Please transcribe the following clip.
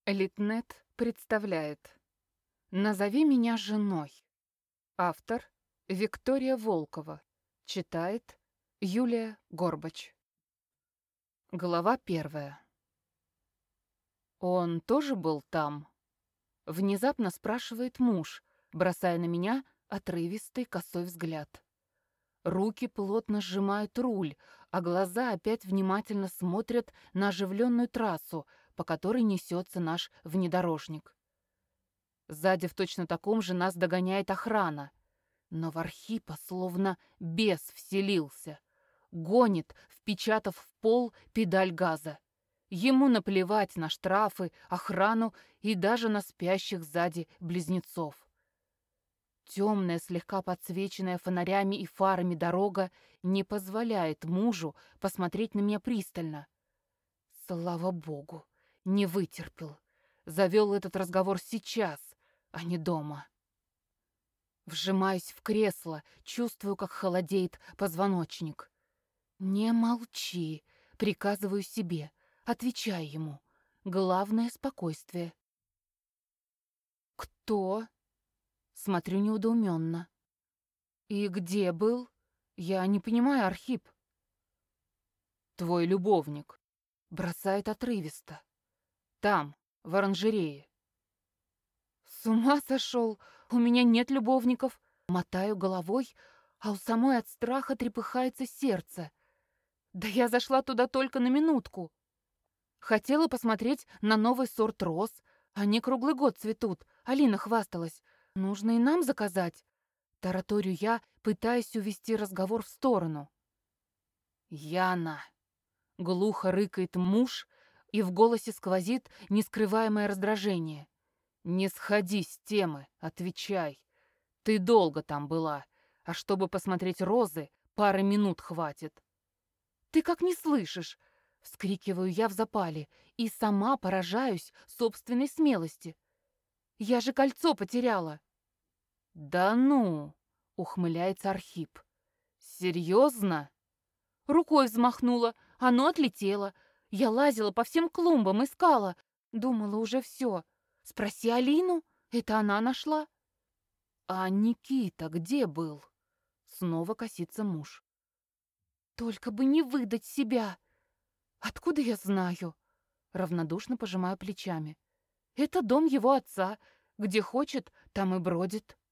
Литнет представляет «Назови меня женой». Автор Виктория Волкова. Читает Юлия Горбач. Глава 1. «Он тоже был там?» Внезапно спрашивает муж, бросая на меня отрывистый косой взгляд. Руки плотно сжимают руль, а глаза опять внимательно смотрят на оживленную трассу, по которой несется наш внедорожник. Сзади в точно таком же нас догоняет охрана. Но в Архипа словно бес вселился. Гонит, впечатав в пол педаль газа. Ему наплевать на штрафы, охрану и даже на спящих сзади близнецов. Темная, слегка подсвеченная фонарями и фарами дорога не позволяет мужу посмотреть на меня пристально. Слава богу, не вытерпел. Завел этот разговор сейчас, а не дома. Вжимаюсь в кресло, чувствую, как холодеет позвоночник. «Не молчи», — приказываю себе, отвечай ему. Главное — спокойствие. «Кто?» — смотрю недоуменно. «И где был? Я не понимаю, Архип». «Твой любовник», — бросает отрывисто. «Там, в оранжерее». «С ума сошел! У меня нет любовников!» Мотаю головой, а у самой от страха трепыхается сердце. Да я зашла туда только на минутку. Хотела посмотреть на новый сорт роз. Они круглый год цветут. Алина хвасталась. Нужно и нам заказать. Тараторю я, пытаясь увести разговор в сторону. «Яна!» — глухо рыкает муж, и в голосе сквозит нескрываемое раздражение. «Не сходи с темы, отвечай. Ты долго там была, а чтобы посмотреть розы, пары минут хватит». «Ты как не слышишь?» — вскрикиваю я в запале и сама поражаюсь собственной смелости. «Я же кольцо потеряла». «Да ну!» — ухмыляется Архип. «Серьезно?» Рукой взмахнула, оно отлетело. Я лазила по всем клумбам, искала. Думала, уже все. Спроси Алину, это она нашла. «А Никита где был?» Снова косится муж. «Только бы не выдать себя!» «Откуда я знаю?» Равнодушно пожимаю плечами. «Это дом его отца. Где хочет, там и бродит».